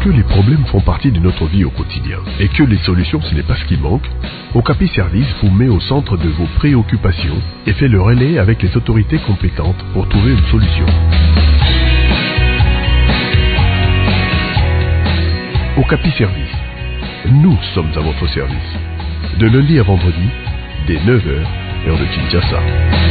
les problèmes font partie de notre vie au quotidien et que les solutions ce n'est pas ce qui manque, Okapi Service vous met au centre de vos préoccupations et fait le relais avec les autorités compétentes pour trouver une solution. Okapi Service. Nous sommes à votre service. De lundi à vendredi, dès 9h, heure de Kinshasa.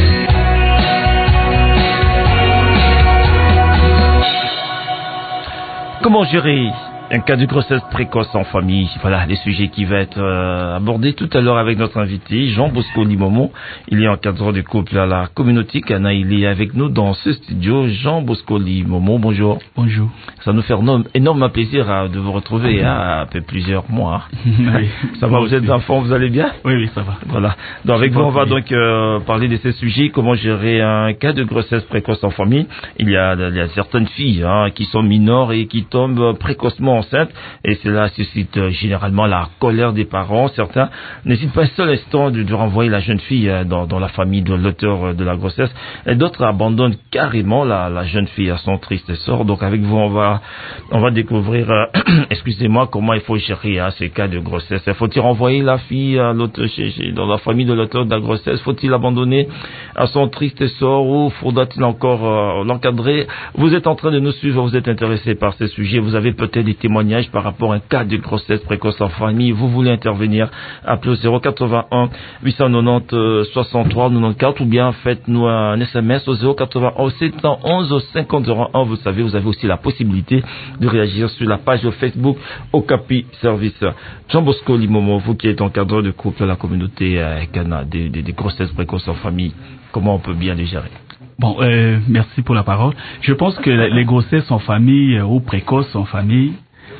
Comment gérer un cas de grossesse précoce en famille? Voilà les sujets qui vont être abordés tout à l'heure avec notre invité Jean Bosco Limomo. Il est encadrant du couple à la communauté Cana. Il est avec nous dans ce studio. Jean Bosco Limomo, bonjour. Bonjour. Ça nous fait énorme plaisir de vous retrouver après plusieurs mois. Oui. Ça va, vous êtes enfants, vous allez bien? Oui, ça va. Voilà. Donc avec vous, on va donc parler de ces sujets. Comment gérer un cas de grossesse précoce en famille? Il y a certaines filles qui sont mineures et qui tombent précocement enceintes, et cela suscite généralement la colère des parents. Certains n'hésitent pas un seul instant de renvoyer la jeune fille dans la famille de l'auteur de la grossesse, et d'autres abandonnent carrément la jeune fille à son triste sort. Donc avec vous, on va découvrir excusez-moi, comment il faut gérer ces cas de grossesse. Faut-il renvoyer la fille à l'auteur dans la famille de l'auteur de la grossesse? Faut-il l'abandonner à son triste sort, ou faudra-t-il encore l'encadrer? Vous êtes en train de nous suivre, vous êtes intéressé par ces sujets, vous avez peut-être des témoignages par rapport à un cas de grossesse précoce en famille, vous voulez intervenir, appelez au 081 890 63 94, ou bien faites-nous un SMS au 081 711 50 01. Vous savez, vous avez aussi la possibilité de réagir sur la page de Facebook Okapi Service. Jean Bosco Limomo, vous qui êtes encadreur de couple à la communauté Cana, des grossesses précoces en famille, comment on peut bien les gérer? Bon, merci pour la parole. Je pense que les grossesses en famille ou précoces en famille,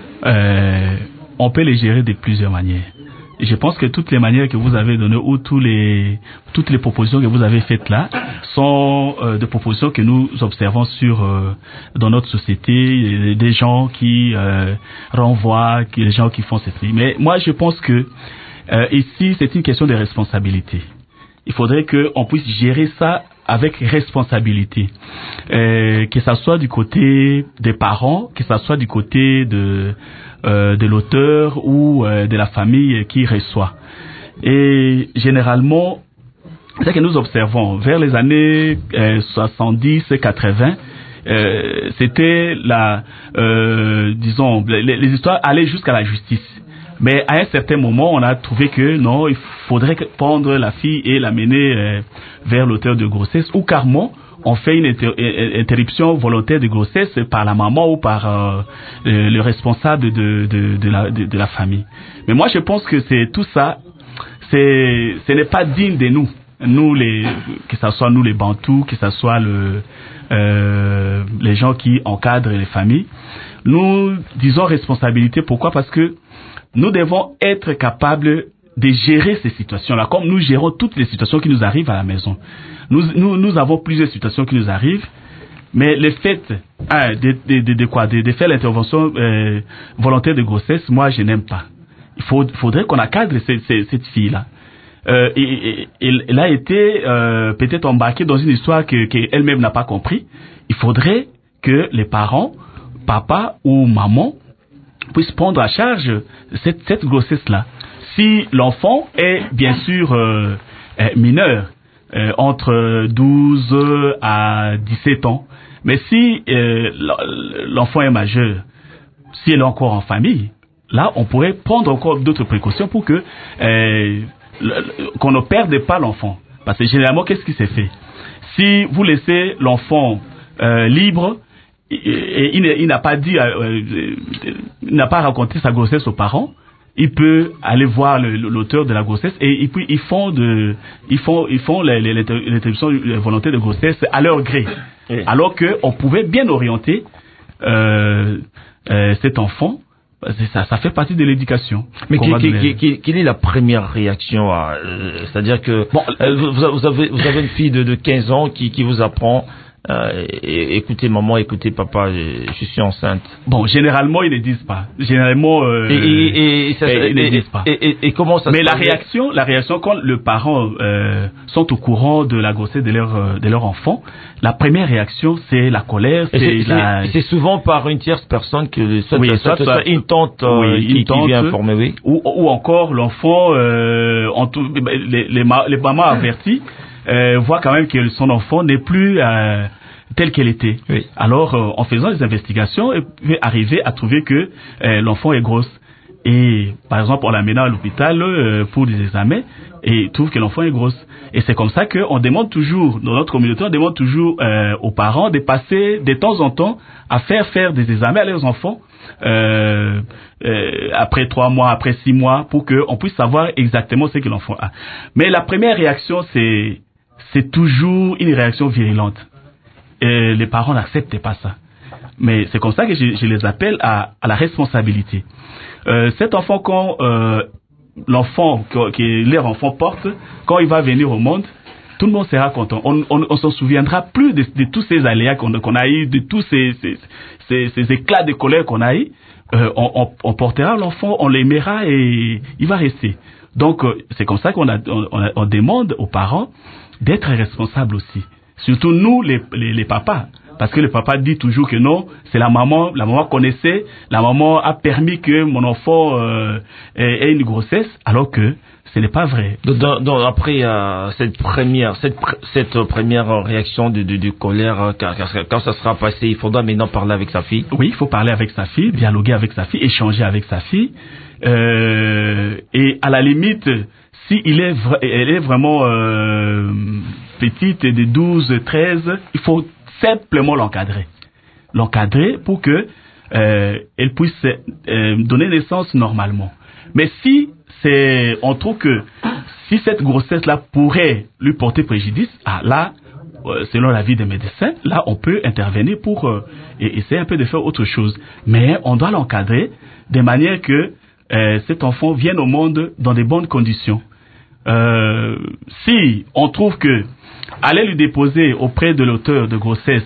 on peut les gérer de plusieurs manières. Et je pense que toutes les manières que vous avez données ou toutes les propositions que vous avez faites là sont des propositions que nous observons dans notre société, des gens qui renvoient, des gens qui font ceci. Mais moi, je pense que ici, c'est une question de responsabilité. Il faudrait qu'on puisse gérer ça avec responsabilité, que ça soit du côté des parents, que ça soit du côté de l'auteur ou de la famille qui reçoit. Et généralement, c'est que nous observons vers les années 70-80, c'était disons, les histoires allaient jusqu'à la justice. Mais à un certain moment, on a trouvé que non, il faudrait prendre la fille et l'amener vers l'auteur de grossesse, ou carrément on fait une interruption volontaire de grossesse par la maman ou par le responsable de la famille. Mais moi, je pense que c'est tout ça, ce n'est pas digne de nous, que ce soit nous les Bantous, que ce soit les gens qui encadrent les familles. Nous disons responsabilité. Pourquoi? Parce que nous devons être capables de gérer ces situations-là, comme nous gérons toutes les situations qui nous arrivent à la maison. Nous avons plusieurs situations qui nous arrivent, mais le fait de faire l'intervention volontaire de grossesse, moi je n'aime pas. Il faudrait qu'on encadre cette fille-là. Elle a été peut-être embarquée dans une histoire qu'elle-même n'a pas compris. Il faudrait que les parents, papa ou maman, puissent prendre à charge cette grossesse-là. Si l'enfant est bien sûr mineur, entre 12 à 17 ans, mais si l'enfant est majeur, si elle est encore en famille, là on pourrait prendre encore d'autres précautions pour que qu'on ne perde pas l'enfant. Parce que généralement, qu'est-ce qui s'est fait? Si vous laissez l'enfant libre, et il n'a pas dit, il n'a pas raconté sa grossesse aux parents, il peut aller voir l'auteur de la grossesse, et puis ils font l'interruption volontaire de grossesse à leur gré. Oui. Alors qu'on pouvait bien orienter cet enfant. Ça fait partie de l'éducation. Mais quelle est la première réaction c'est-à-dire que vous avez une fille de 15 ans qui vous apprend écoutez maman, écoutez papa, je suis enceinte. Bon, généralement ils ne disent pas. Généralement ils ne disent pas. Et comment ça? Mais la réaction quand les parents sont au courant de la grossesse de leur enfant, la première réaction c'est la colère. C'est souvent par une tierce personne que soit une tante qui vient informer, oui. Ou encore l'enfant, les mamans averties voient quand même que son enfant n'est plus telle qu'elle était. Oui. Alors, en faisant des investigations, elle peut arriver à trouver que l'enfant est grosse. Et, par exemple, on l'amène à l'hôpital pour des examens et trouve que l'enfant est grosse. Et c'est comme ça qu'on demande toujours, dans notre communauté, on demande toujours aux parents de passer de temps en temps à faire des examens à leurs enfants après 3 mois, après 6 mois, pour qu'on puisse savoir exactement ce que l'enfant a. Mais la première réaction, c'est toujours une réaction virulente. Et les parents n'acceptent pas ça. Mais c'est comme ça que je les appelle à la responsabilité. Cet enfant, quand l'enfant que leur enfant porte, quand il va venir au monde, tout le monde sera content. On s'en souviendra plus de tous ces aléas qu'on a eu, de tous ces éclats de colère qu'on a eu. On portera l'enfant, on l'aimera et il va rester. Donc c'est comme ça qu'on demande aux parents d'être responsables aussi. Surtout nous, les papas. Parce que le papa dit toujours que non, c'est la maman connaissait, la maman a permis que mon enfant ait une grossesse, alors que ce n'est pas vrai. Donc après cette première réaction de colère, quand ça sera passé, il faudra maintenant parler avec sa fille. Oui, il faut parler avec sa fille, dialoguer avec sa fille, échanger avec sa fille. Et à la limite, si elle est vraiment petite, de 12, 13, il faut simplement l'encadrer pour que elle puisse donner naissance normalement. Mais si on trouve que si cette grossesse là pourrait lui porter préjudice, là selon l'avis des médecins, là on peut intervenir pour essayer un peu de faire autre chose. Mais on doit l'encadrer de manière que cet enfant vienne au monde dans de bonnes conditions. Si on trouve que aller lui déposer auprès de l'auteur de grossesse,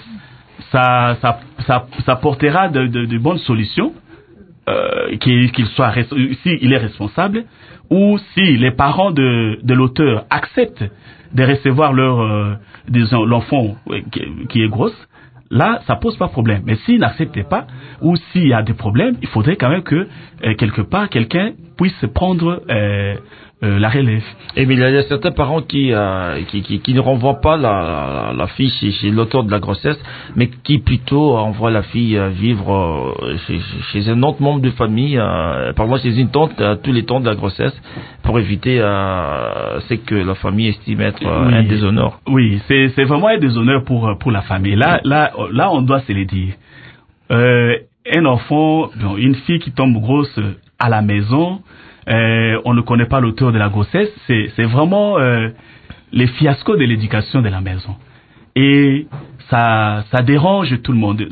ça portera de bonnes solutions, qu'il soit, s'il est responsable, ou si les parents de l'auteur acceptent de recevoir l'enfant qui est grosse, là, ça pose pas de problème. Mais s'ils n'acceptent pas, ou s'il y a des problèmes, il faudrait quand même que, quelque part, quelqu'un puisse prendre la relève. Et mais il y a certains parents qui ne renvoient pas la fille chez l'auteur de la grossesse, mais qui plutôt envoient la fille vivre chez un autre membre de famille, par exemple chez une tante, tous les temps de la grossesse, pour éviter ce que la famille estime être un déshonneur. Oui, c'est vraiment un déshonneur pour la famille. Là, on doit se le dire. Un enfant, une fille qui tombe grosse à la maison, on ne connaît pas l'auteur de la grossesse, c'est vraiment les fiascos de l'éducation de la maison. Et ça dérange tout le monde,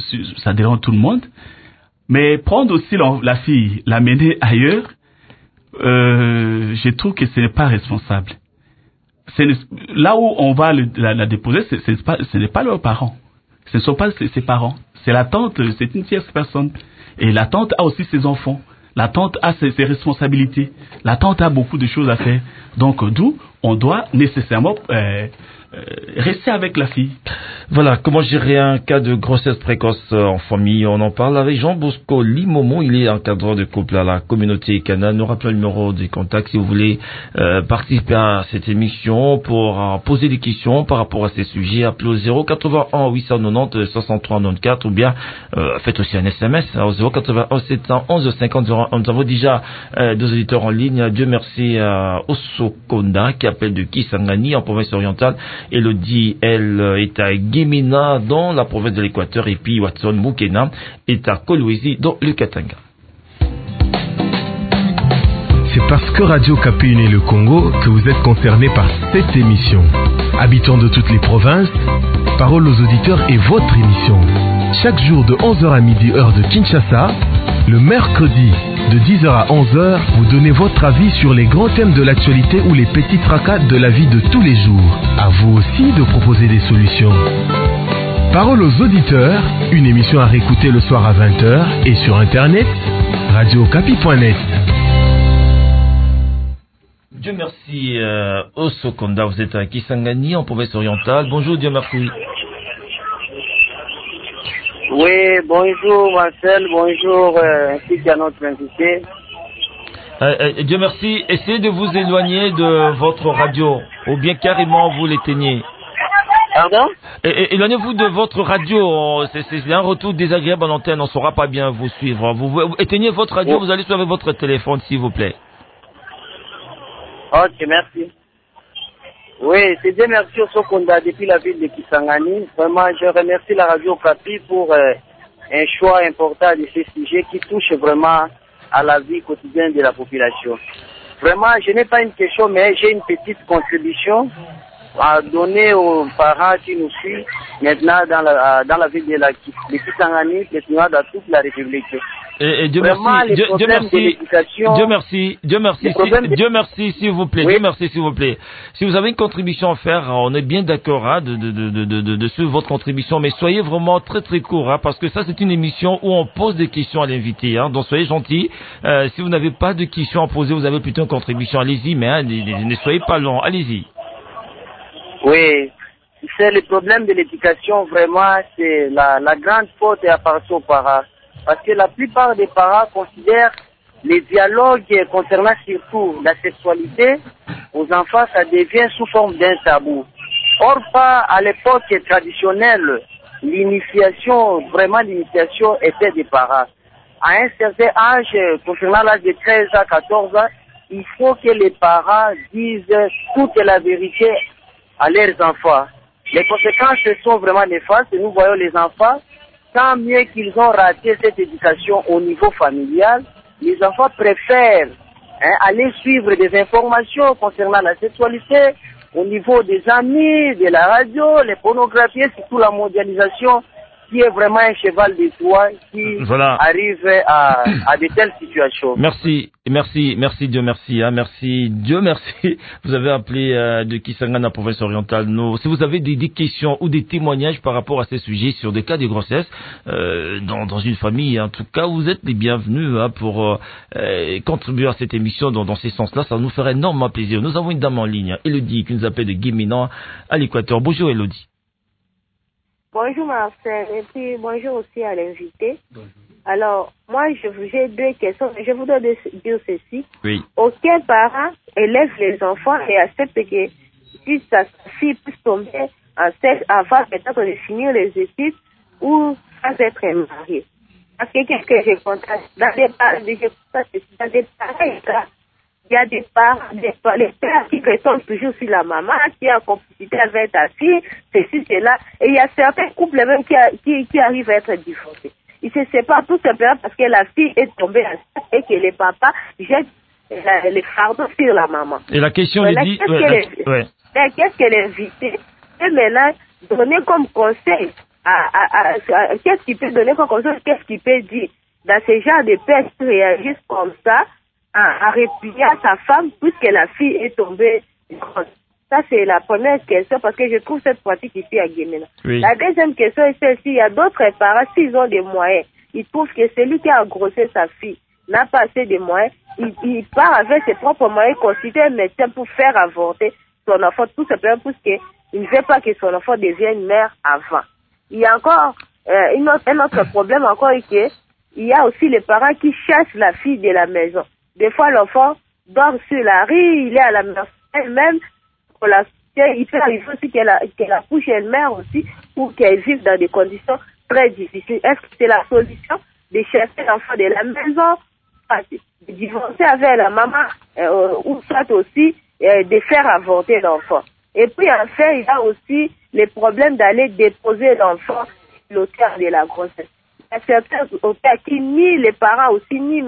mais prendre aussi la fille, l'amener ailleurs, je trouve que ce n'est pas responsable. Là où on va la déposer, ce n'est pas leurs parents, ce ne sont pas ses parents, c'est la tante, c'est une tierce personne, et la tante a aussi ses enfants. La tante a ses responsabilités. La tante a beaucoup de choses à faire. Donc, d'où on doit nécessairement rester avec la fille. Voilà, comment gérer un cas de grossesse précoce en famille? On en parle avec Jean Bosco Limomo. Il est encadreur de couple à la communauté Cana. Nous rappelons le numéro de contact si vous voulez participer à cette émission pour poser des questions par rapport à ces sujets. Appelez au 081 890 63 94 ou bien faites aussi un SMS au 081 711 50 01. Nous avons déjà deux auditeurs en ligne. Dieu merci à Osokonda qui appelle de Kisangani en province orientale. Elodie, elle est à Guémina dans la province de l'Équateur et puis Watson Mukena est à Kolwezi dans le Katanga. C'est parce que Radio Kapi Unie le Congo que vous êtes concerné par cette émission. Habitants de toutes les provinces, parole aux auditeurs est votre émission. Chaque jour de 11h à midi heure de Kinshasa, le mercredi de 10h à 11h, vous donnez votre avis sur les grands thèmes de l'actualité ou les petits tracas de la vie de tous les jours. À vous aussi de proposer des solutions. Parole aux auditeurs, une émission à réécouter le soir à 20h et sur internet, radiokapi.net. Dieu merci, Osokonda, vous êtes à Kisangani, en province orientale. Bonjour, Dieu merci. Oui, bonjour Marcel, bonjour ainsi qu'à notre invité. Dieu merci, essayez de vous éloigner de votre radio, ou bien carrément vous l'éteignez. Pardon? Éloignez-vous de votre radio, c'est un retour désagréable en antenne, on ne saura pas bien vous suivre. Vous éteignez votre radio, vous allez sur votre téléphone s'il vous plaît. Ok, merci. Oui, c'est Dieu merci au Sokonda depuis la ville de Kisangani. Vraiment, je remercie la radio Kapi pour un choix important de ces sujets qui touchent vraiment à la vie quotidienne de la population. Vraiment, je n'ai pas une question, mais j'ai une petite contribution à donner aux parents qui nous suivent maintenant dans la ville de Kisangani, mais sinon dans toute la République. Et Dieu vraiment, merci, Dieu merci, Dieu merci, s'il vous plaît, oui. Dieu merci, s'il vous plaît. Si vous avez une contribution à faire, on est bien d'accord hein, de suivre votre contribution, mais soyez vraiment très très court, hein, parce que ça c'est une émission où on pose des questions à l'invité, hein, donc soyez gentils. Si vous n'avez pas de questions à poser, vous avez plutôt une contribution, allez-y, mais hein, ne soyez pas long, allez-y. Oui, c'est le problème de l'éducation, vraiment, c'est la grande faute et appartient aux parents. Parce que la plupart des parents considèrent les dialogues concernant surtout la sexualité aux enfants, ça devient sous forme d'un tabou. Or, pas à l'époque traditionnelle, l'initiation était des parents. À un certain âge, concernant l'âge de 13 à 14 ans, il faut que les parents disent toute la vérité à leurs enfants. Les conséquences sont vraiment néfastes et nous voyons les enfants, tant mieux qu'ils ont raté cette éducation au niveau familial, les enfants préfèrent aller suivre des informations concernant la sexualité au niveau des amis, de la radio, les pornographies, surtout la mondialisation qui est vraiment un cheval de Troie qui arrive à de telles situations. Merci Dieu merci, hein, merci Dieu merci. Vous avez appelé de Kisangani, la province orientale. Si vous avez des questions ou des témoignages par rapport à ces sujets sur des cas de grossesse dans une famille, en tout cas, vous êtes les bienvenus hein, pour contribuer à cette émission dans ces sens-là. Ça nous ferait énormément plaisir. Nous avons une dame en ligne, Elodie, qui nous appelle de Guéménan à l'Équateur. Bonjour Elodie. Bonjour Marcel, et puis bonjour aussi à l'invité. Alors, moi, j'ai deux questions. Je voudrais dire ceci. Oui. Aucun parent élève les enfants et accepte que si sa fille puisse tomber enceinte avant peut-être de finir les études ou sans être mariée. Parce que qu'est-ce que j'ai constaté dans des pareils cas, il y a des parents, les pères qui retombent toujours sur la maman, qui est en complicité avec ta fille, ceci, cela. Et il y a certains couples même qui arrivent à être divorcés. Ils se séparent tout simplement parce que la fille est tombée enceinte et que les papas jettent les fardeaux sur la maman. Et la question est dit... Qu'est-ce que l'invité peut maintenant donner comme conseil qu'est-ce qu'il peut donner comme conseil, qu'est-ce qu'il peut dire dans ce genre de pères qui réagissent comme ça, à répudier sa femme puisque la fille est tombée grosse. Ça, c'est la première question parce que je trouve cette pratique ici à Guéménan. Oui. La deuxième question est celle-ci. Il y a d'autres parents, s'ils ont des moyens, ils trouvent que celui qui a engrossé sa fille n'a pas assez de moyens. Il part avec ses propres moyens, consulter un médecin pour faire avorter son enfant, tout simplement parce qu'il ne veut pas que son enfant devienne mère avant. Il y a encore un autre problème encore, il y a aussi les parents qui chassent la fille de la maison. Des fois, l'enfant dort sur la rue, il est à la maison elle-même. Il peut arriver aussi qu'elle accouche elle-même aussi, ou qu'elle vive dans des conditions très difficiles. Est-ce que c'est la solution de chasser l'enfant de la maison, de divorcer avec la maman, ou soit aussi de faire avorter l'enfant? Et puis, enfin, il y a aussi les problèmes d'aller déposer l'enfant sur l'auteur de la grossesse. Il y a certains auteurs qui nient les parents aussi, nient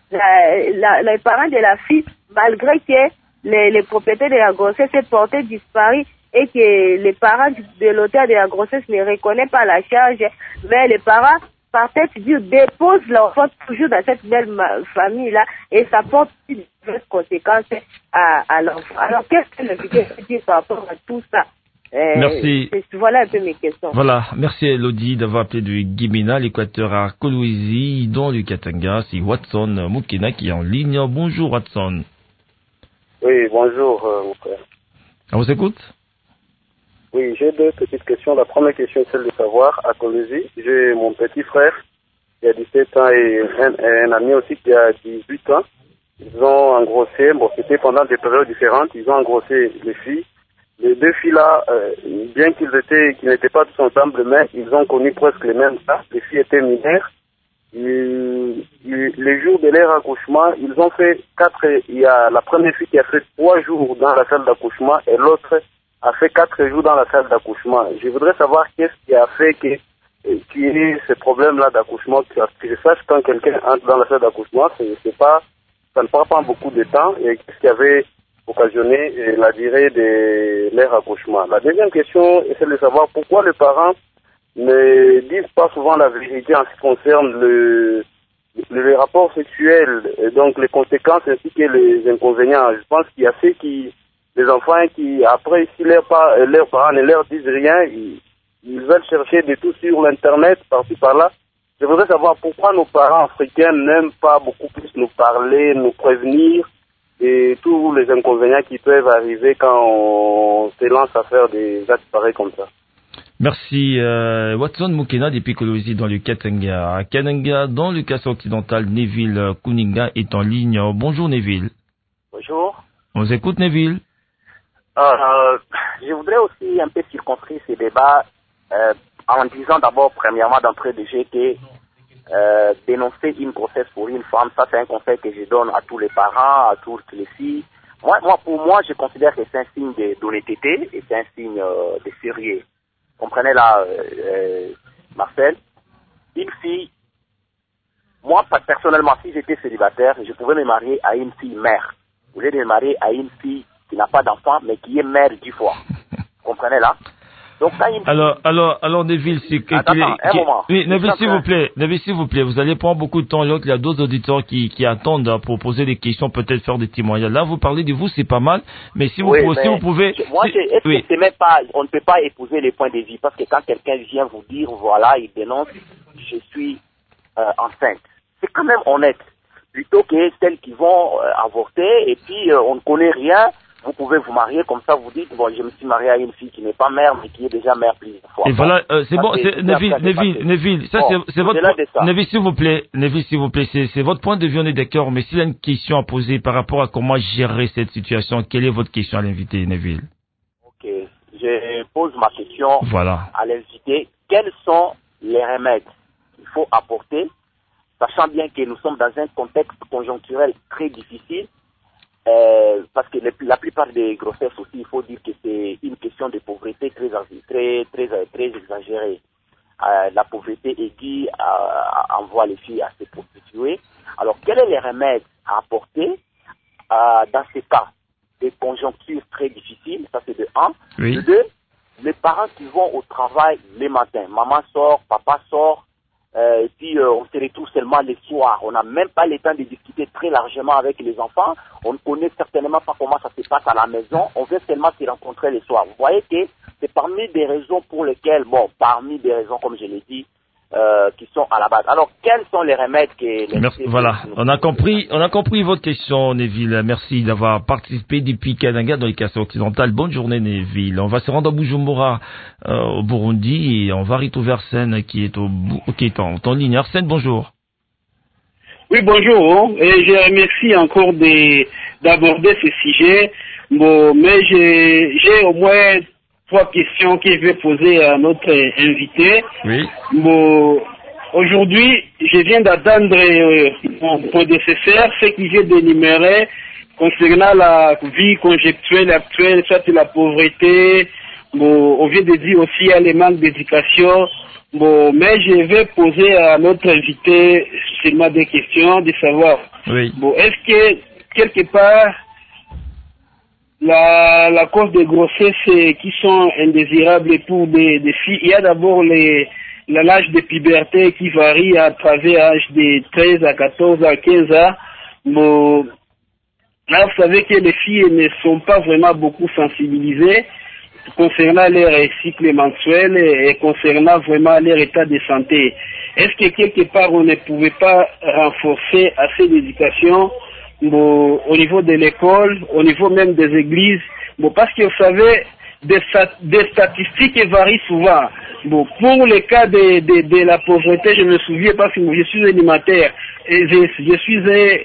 les parents de la fille, malgré que les propriétaires de la grossesse est porté disparu et que les parents de l'auteur de la grossesse ne reconnaissent pas la charge, mais les parents, par tête dure, déposent l'enfant toujours dans cette belle famille-là et ça porte de conséquences à l'enfant. Alors, qu'est-ce que le vidéo dit par rapport à tout ça? Merci. Voilà un peu mes questions. Voilà, merci Elodie d'avoir appelé de Guimena, l'Équateur à Kolwezi, dans le Katanga. C'est Watson Mukena qui est en ligne. Bonjour Watson. Oui, bonjour mon frère. On vous écoute? Oui, j'ai deux petites questions. La première question est celle de savoir, à Kolwezi, j'ai mon petit frère qui a 17 ans et un ami aussi qui a 18 ans. Ils ont engrossé, bon c'était pendant des périodes différentes, ils ont engrossé les filles. Les deux filles-là, bien qu'ils n'étaient pas tous ensemble, mais ils ont connu presque les mêmes cas. Les filles étaient mineures. Les jours de leur accouchement, ils ont fait 4. Il y a la première fille qui a fait 3 jours dans la salle d'accouchement et l'autre a fait 4 jours dans la salle d'accouchement. Je voudrais savoir qu'est-ce qui a fait qu'il y ait ce problème-là d'accouchement. Que je sache quand quelqu'un entre dans la salle d'accouchement, ça ne prend pas beaucoup de temps et qu'est-ce qui avait occasionner la durée de leur accouchement. La deuxième question est celle de savoir pourquoi les parents ne disent pas souvent la vérité en ce qui concerne le rapport sexuel, et donc les conséquences ainsi que les inconvénients. Je pense qu'il y a les enfants qui, après, si leurs parents ne leur disent rien, ils veulent chercher de tout sur l'internet, par-ci par-là. Je voudrais savoir pourquoi nos parents africains n'aiment pas beaucoup plus nous parler, nous prévenir, et tous les inconvénients qui peuvent arriver quand on se lance à faire des actes pareils comme ça. Merci Watson Mukena depuis Kolwezi dans le Katanga. À Kananga, dans le Kassai occidental, Neville Kuninga est en ligne. Bonjour Neville. Bonjour. On vous écoute Neville. Je voudrais aussi un peu circonscrire ce débat en disant d'abord premièrement d'entrée de jeu que dénoncer une grossesse pour une femme, ça c'est un conseil que je donne à tous les parents, à toutes les filles. Pour moi, je considère que c'est un signe d'honnêteté et c'est un signe de sérieux. Comprenez là, Marcel, une fille, moi personnellement, si j'étais célibataire, je pouvais me marier à une fille mère. Au lieu de me marier à une fille qui n'a pas d'enfant, mais qui est mère 10 fois. Comprenez là? Donc, alors Neville, oui, Neville, s'il vous plaît, vous allez prendre beaucoup de temps. Il y a d'autres auditeurs qui attendent pour poser des questions, peut-être faire des témoignages. Là, vous parlez de vous, c'est pas mal, mais si vous pouvez. C'est même pas, on ne peut pas épouser les points de vue, parce que quand quelqu'un vient vous dire, voilà, il dénonce, je suis enceinte. C'est quand même honnête, plutôt que celles qui vont avorter et puis on ne connaît rien. Vous pouvez vous marier comme ça, vous dites, bon, je me suis marié à une fille qui n'est pas mère, mais qui est déjà mère plusieurs fois. Et voilà, c'est bon, Neville, ça c'est votre point. Neville, s'il vous plaît, c'est votre point de vue, on est d'accord, mais s'il y a une question à poser par rapport à comment gérer cette situation, quelle est votre question à l'invité, Neville? Ok, je pose ma question à l'invité. Quels sont les remèdes qu'il faut apporter, sachant bien que nous sommes dans un contexte conjoncturel très difficile? Parce que la plupart des grossesses aussi, il faut dire que c'est une question de pauvreté très exagérée. La pauvreté aiguë envoie les filles à se prostituer. Alors, quels sont les remèdes à apporter dans ces cas de conjonctures très difficiles? Ça, c'est de 1. Oui. De 2, les parents qui vont au travail les matins. Maman sort, papa sort. Et puis on se retrouve seulement les soirs. On n'a même pas le temps de discuter très largement avec les enfants. On ne connaît certainement pas comment ça se passe à la maison. On veut seulement se rencontrer les soirs. Vous voyez que c'est parmi des raisons pour lesquelles, comme je l'ai dit, qui sont à la base. Alors, quels sont les remèdes on a compris votre question, Neville. Merci d'avoir participé depuis Kananga dans les Kassai occidental. Bonne journée, Neville. On va se rendre à Bujumbura, au Burundi, et on va retrouver Arsène qui est en ligne. Arsène, bonjour. Oui, bonjour. Et je remercie encore d'aborder ce sujet. Bon, mais j'ai au moins 3 questions que je vais poser à notre invité. Oui. Bon, aujourd'hui, je viens d'attendre mon prédécesseur, ce qui vient d'énumérer concernant la vie conjoncturelle actuelle, soit la pauvreté. Bon, on vient de dire aussi il y a les manques d'éducation. Bon, mais je vais poser à notre invité seulement des questions, de savoir. Oui. Bon, est-ce que quelque part la cause des grossesses qui sont indésirables pour des filles, il y a d'abord l'âge de puberté qui varie à travers l'âge de 13 à 14 à 15 ans. Bon, là, vous savez que les filles ne sont pas vraiment beaucoup sensibilisées. concernant leur cycle mensuel et concernant vraiment leur état de santé. Est-ce que quelque part on ne pouvait pas renforcer assez d'éducation au niveau de l'école, au niveau même des églises, parce que vous savez, des statistiques varient souvent. Pour le cas de la pauvreté, je me souviens parce que je suis animateur et je suis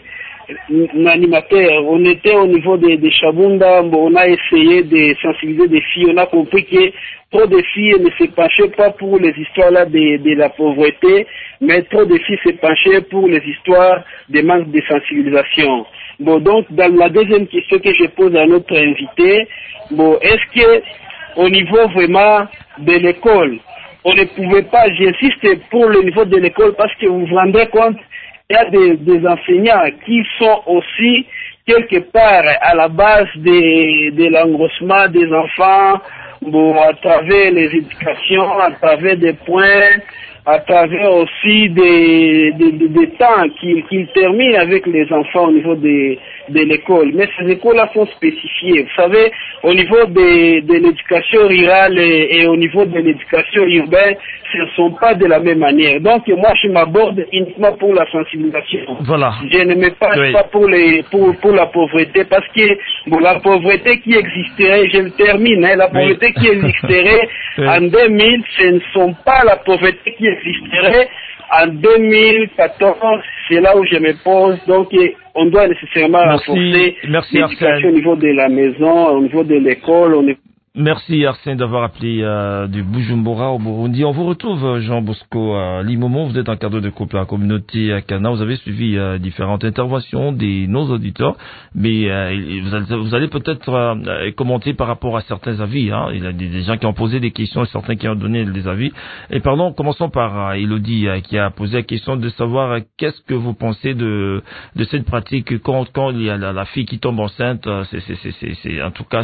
un animateur. On était au niveau de Chabunda, on a essayé de sensibiliser des filles, on a compris que trop de filles ne se penchaient pas pour les histoires là de la pauvreté, mais trop de filles se penchaient pour les histoires de manque de sensibilisation. Donc dans la deuxième question que je pose à notre invité, est-ce que au niveau vraiment de l'école, on ne pouvait pas, j'insiste pour le niveau de l'école parce que vous vous rendez compte, il y a des enseignants qui sont aussi quelque part à la base de l'engrossement des enfants, à travers les éducations, à travers des points, à travers aussi des temps qu'ils terminent avec les enfants au niveau de l'école. Mais ces écoles-là sont spécifiées. Vous savez, au niveau de l'éducation rurale et au niveau de l'éducation urbaine, ce ne sont pas de la même manière. Donc, moi, je m'aborde uniquement pour la sensibilisation. Voilà. Je ne me passe pas pour la pauvreté parce que la pauvreté qui existerait, je le termine, la pauvreté qui existerait en 2000, ce ne sont pas la pauvreté qui existerait en 2014, c'est là où je me pose. Donc, on doit nécessairement renforcer l'éducation au niveau de la maison, au niveau de l'école. Merci Arsène d'avoir appelé du Bujumbura au Burundi. On vous retrouve Jean Bosco à Limomo. Vous êtes un cadre de couple à la communauté à Cana. Vous avez suivi différentes interventions de nos auditeurs, mais vous allez peut-être commenter par rapport à certains avis. Hein. Il y a des gens qui ont posé des questions et certains qui ont donné des avis. Et pardon, commençons par Elodie qui a posé la question de savoir qu'est-ce que vous pensez de cette pratique quand il y a la fille qui tombe enceinte. C'est en tout cas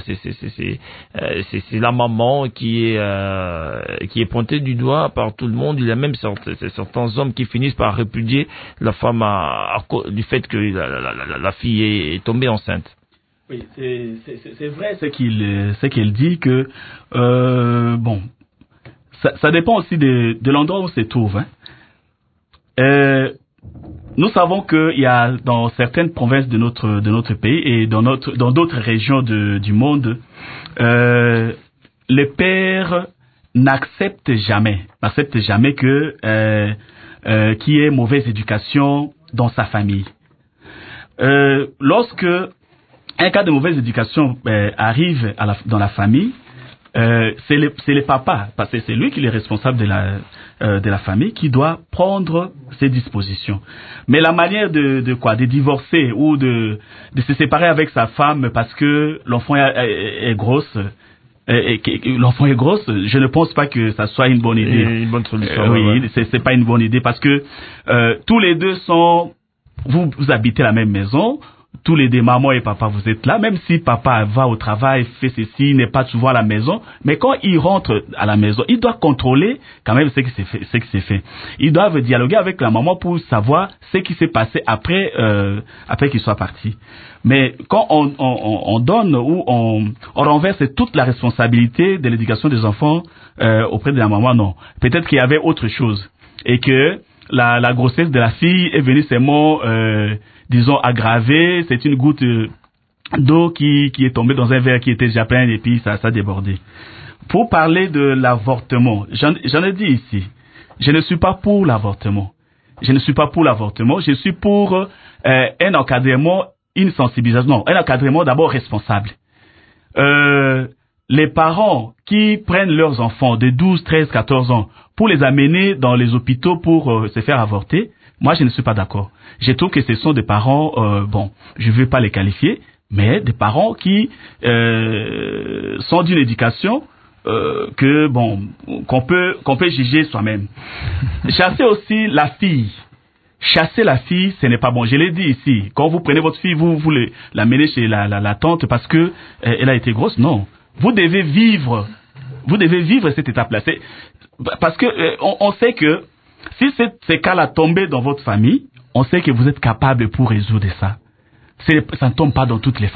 c'est la maman qui est pointée du doigt par tout le monde. Il y a même certains hommes qui finissent par répudier la femme du fait que la fille est tombée enceinte. Oui, c'est vrai ce qu'il dit que ça dépend aussi de l'endroit où se trouve. Nous savons qu'il y a dans certaines provinces de notre pays et dans d'autres régions du monde, les pères n'acceptent jamais que qu'il y ait mauvaise éducation dans sa famille. Lorsque un cas de mauvaise éducation arrive dans la famille, c'est le papa, parce que c'est lui qui est responsable de la famille, qui doit prendre ses dispositions. Mais la manière de divorcer ou de se séparer avec sa femme parce que l'enfant est grosse, l'enfant est grosse, je ne pense pas que ça soit une bonne idée. Une bonne solution. Oui, c'est pas une bonne idée parce que tous les deux vous habitez la même maison. Tous les deux, maman et papa, vous êtes là. Même si papa va au travail, fait ceci, n'est pas souvent à la maison, mais quand il rentre à la maison, il doit contrôler quand même ce qui s'est fait. Ils doivent dialoguer avec la maman pour savoir ce qui s'est passé après qu'il soit parti. Mais quand on donne ou on renverse toute la responsabilité de l'éducation des enfants auprès de la maman, non. Peut-être qu'il y avait autre chose et que la grossesse de la fille est venue seulement disons aggravée. C'est une goutte d'eau qui est tombée dans un verre qui était déjà plein et puis ça a débordé. Pour parler de l'avortement, j'en ai dit ici, je ne suis pas pour l'avortement. Je suis pour un encadrement, une sensibilisation, non, un encadrement d'abord responsable. Les parents qui prennent leurs enfants de 12, 13, 14 ans pour les amener dans les hôpitaux pour se faire avorter, moi je ne suis pas d'accord. Je trouve que ce sont des parents, je ne veux pas les qualifier, mais des parents qui sont d'une éducation qu'on peut juger soi-même. Chasser aussi la fille. Chasser la fille, ce n'est pas bon. Je l'ai dit ici. Quand vous prenez votre fille, vous l'amenez chez la tante parce que elle a été grosse. Non. Vous devez vivre cette étape-là. Parce que on sait que si ces cas-là tombaient dans votre famille, on sait que vous êtes capable pour résoudre ça. Ça ne tombe pas dans toutes les familles.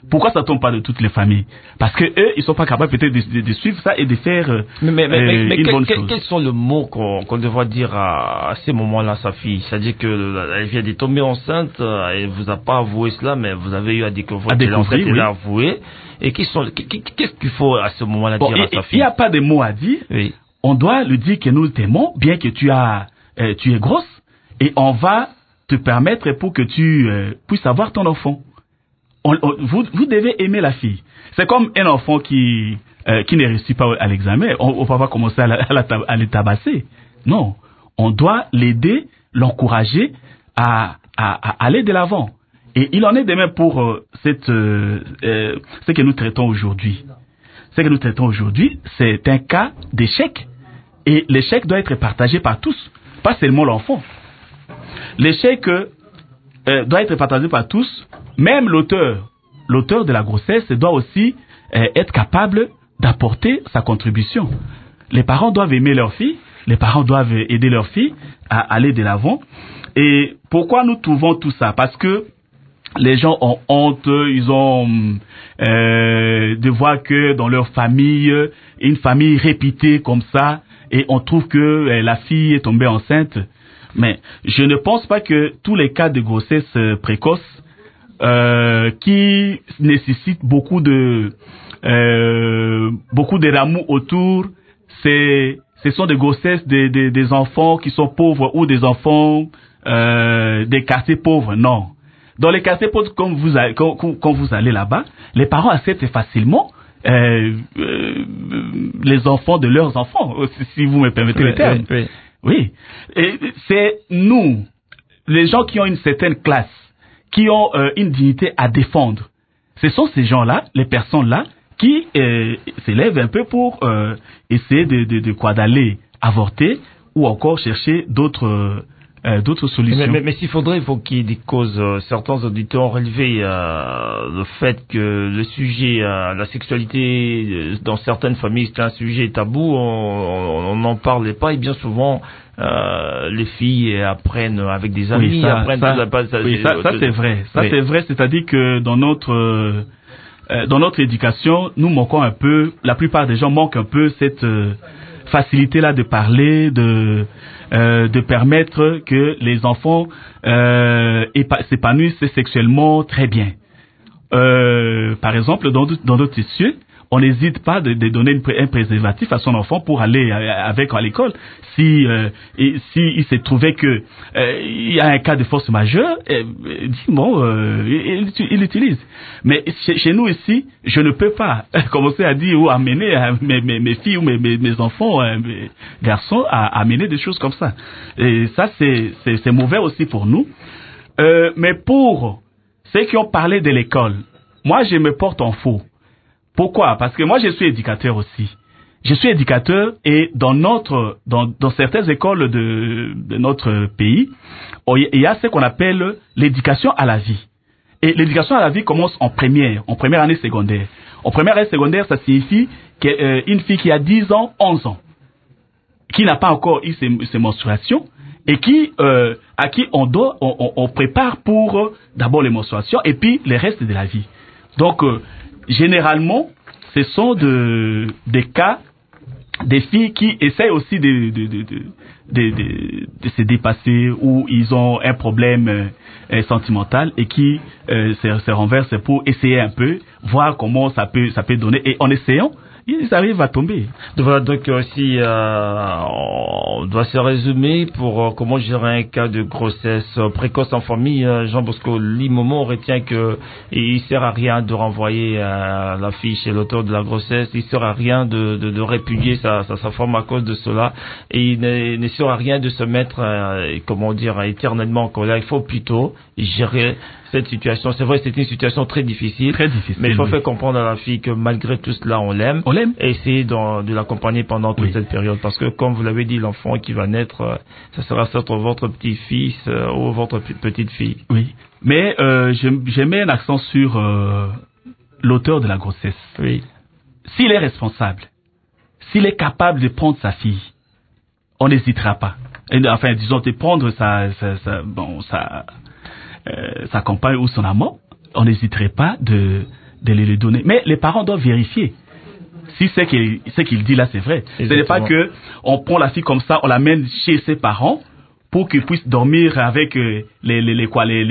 Pourquoi ça tombe pas de toutes les familles? Parce que eux, ils sont pas capables peut-être de suivre ça et de faire une bonne chose. Quels sont les mots qu'on devrait dire à ces moments-là à sa fille? C'est-à-dire que elle vient de tomber enceinte, elle vous a pas avoué cela, mais vous avez eu à découvrir qu'elle est enceinte, elle l'a avoué. Et qu'est-ce qu'il faut à ce moment-là dire à sa fille? Il n'y a pas de mots à dire. Oui. On doit lui dire que nous t'aimons, bien que tu es grosse, et on va te permettre pour que tu puisses avoir ton enfant. Vous devez aimer la fille. C'est comme un enfant qui ne réussit pas à l'examen. On va pas commencer à les tabasser. Non. On doit l'aider, l'encourager à aller de l'avant. Et il en est de même pour ce que nous traitons aujourd'hui. Ce que nous traitons aujourd'hui, c'est un cas d'échec. Et l'échec doit être partagé par tous, pas seulement l'enfant. L'échec doit être partagé par tous. Même l'auteur de la grossesse doit aussi être capable d'apporter sa contribution. Les parents doivent aimer leur fille, les parents doivent aider leur fille à aller de l'avant. Et pourquoi nous trouvons tout ça? Parce que les gens ont honte, ils ont de voir que dans leur famille, une famille réputée comme ça, et on trouve que la fille est tombée enceinte. Mais je ne pense pas que tous les cas de grossesse précoce qui nécessitent beaucoup de rameaux autour, ce sont des grossesses des enfants qui sont pauvres ou des enfants des quartiers pauvres. Non. Dans les quartiers pauvres, quand vous allez là-bas, les parents acceptent facilement les enfants de leurs enfants, si vous me permettez le terme. Oui. Et c'est nous, les gens qui ont une certaine classe, qui ont une dignité à défendre. Ce sont ces gens-là, les personnes-là, qui s'élèvent un peu pour essayer d'aller avorter ou encore chercher d'autres solutions. Mais s'il faudrait, il faut qu'il y ait des causes. Certains auditeurs ont relevé le fait que le sujet, la sexualité, dans certaines familles, c'est un sujet tabou. On n'en parlait pas et bien souvent, les filles apprennent avec des amis. Ça c'est vrai. Ça c'est vrai. C'est-à-dire que dans notre éducation, nous manquons un peu. La plupart des gens manquent un peu cette facilité-là de parler, de permettre que les enfants s'épanouissent sexuellement très bien. Par exemple, dans d'autres cieux, on n'hésite pas de donner un préservatif à son enfant pour aller avec à l'école. Si il s'est trouvé que il y a un cas de force majeure, il l'utilise. Mais chez nous ici, je ne peux pas commencer à dire ou amener mes filles ou mes enfants, mes garçons à amener des choses comme ça. Et ça c'est mauvais aussi pour nous. Mais pour ceux qui ont parlé de l'école, moi je me porte en faux. Pourquoi? Parce que moi, je suis éducateur aussi. Je suis éducateur et dans certaines écoles de notre pays, il y a ce qu'on appelle l'éducation à la vie. Et l'éducation à la vie commence en première année secondaire. En première année secondaire, ça signifie qu'une fille qui a 10 ans, 11 ans, qui n'a pas encore eu ses menstruations, et à qui on prépare pour d'abord les menstruations et puis les restes de la vie. Donc, généralement, ce sont des cas des filles qui essayent aussi de se dépasser ou ils ont un problème sentimental et qui se renversent pour essayer un peu, voir comment ça peut donner. Et en essayant, ils arrivent à tomber. Voilà, donc aussi, on doit se résumer pour comment gérer un cas de grossesse précoce en famille. Jean Bosco Limomo retient que il sert à rien de renvoyer la fille chez l'auteur de la grossesse. Il sert à rien de répudier sa femme à cause de cela. Et il ne sert à rien de se mettre, éternellement en colère. Il faut plutôt gérer cette situation. C'est vrai, c'est une situation très difficile. Mais il faut faire comprendre à la fille que malgré tout cela, on l'aime. Et essayer de l'accompagner pendant toute cette période. Parce que, comme vous l'avez dit, l'enfant qui va naître, ça sera certes votre petit-fils ou votre petite-fille. Oui. Mais je mets un accent sur l'auteur de la grossesse. Oui. S'il est responsable, s'il est capable de prendre sa fille, on n'hésitera pas. Enfin, disons, de prendre sa compagne ou son amant, on n'hésiterait pas de de les donner. Mais les parents doivent vérifier si ce qu'il dit là c'est vrai. Ce n'est pas que on prend la fille comme ça, on l'amène chez ses parents pour qu'ils puissent dormir avec les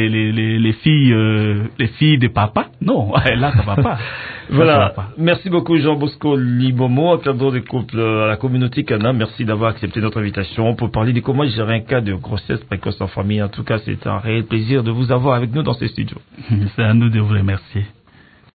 filles de papa. Non, là ça va pas. Voilà. Ça va pas. Merci beaucoup Jean Bosco Libomo, encadreur de couple à la communauté Cana. Merci d'avoir accepté notre invitation pour parler de comment gérer un cas de grossesse précoce en famille. En tout cas, c'est un réel plaisir de vous avoir avec nous dans ces studios. C'est à nous de vous remercier.